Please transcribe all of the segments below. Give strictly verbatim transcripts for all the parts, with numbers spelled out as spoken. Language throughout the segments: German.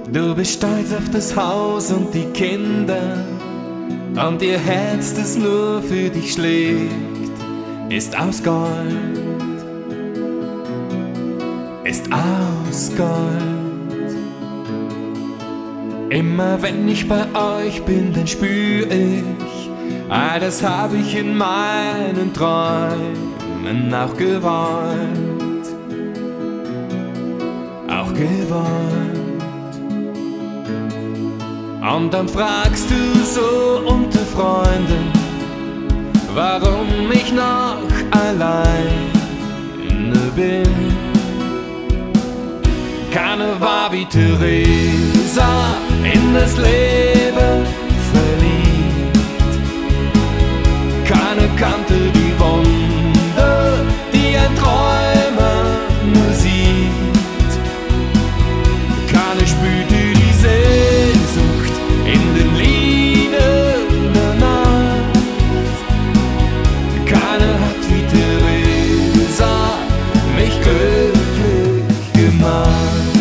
Du bist stolz auf das Haus und die Kinder, und ihr Herz, das nur für dich schlägt, ist aus Gold, ist aus Gold. Immer wenn ich bei euch bin, dann spür ich, ah, das hab ich in meinen Träumen auch gewollt, auch gewollt. Und dann fragst du so unter Freunden, warum ich noch allein bin. Keiner war wie Theresa in das Leben verliebt. Keiner kannte die Wunder, die ein Träumer nur sieht. Keiner spürte die Sehnsucht in den Liedern der Nacht. Keiner hat wie Theresa mich glücklich gemacht.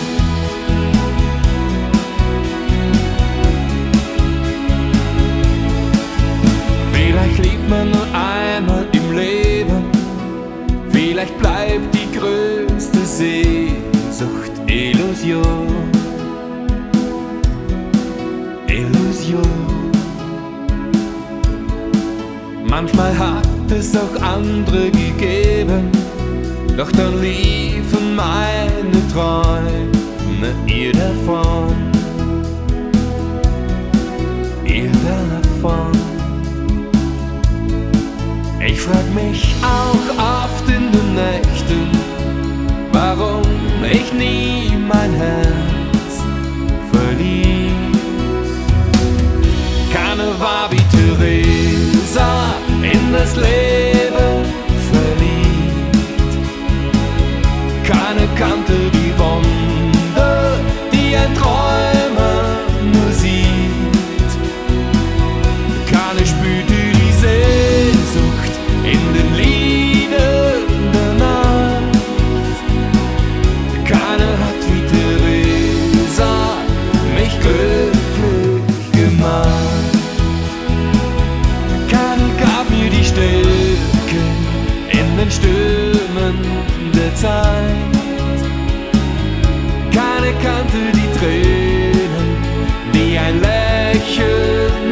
Vielleicht lebt man nur einmal im Leben, vielleicht bleibt die größte Sehnsucht Illusion. Illusion. Manchmal hat es auch andere gegeben, doch dann liefen meine Träume ihr davon, ihr davon. Ich frag mich auch oft in den Nächten, warum ich nie mein Herz verlieh. Keiner war wie Theresa in das Leben verliebt. Keiner kannte die Wunder, die ein Träumer nur sieht. Keiner spürte die Sehnsucht in den Liedern der Nacht. Keiner hat wie Theresa mich glücklich gemacht. Keiner gab mir die Stärke in den Stürmen der Zeit. Keiner kannte die Tränen, die ein Lächeln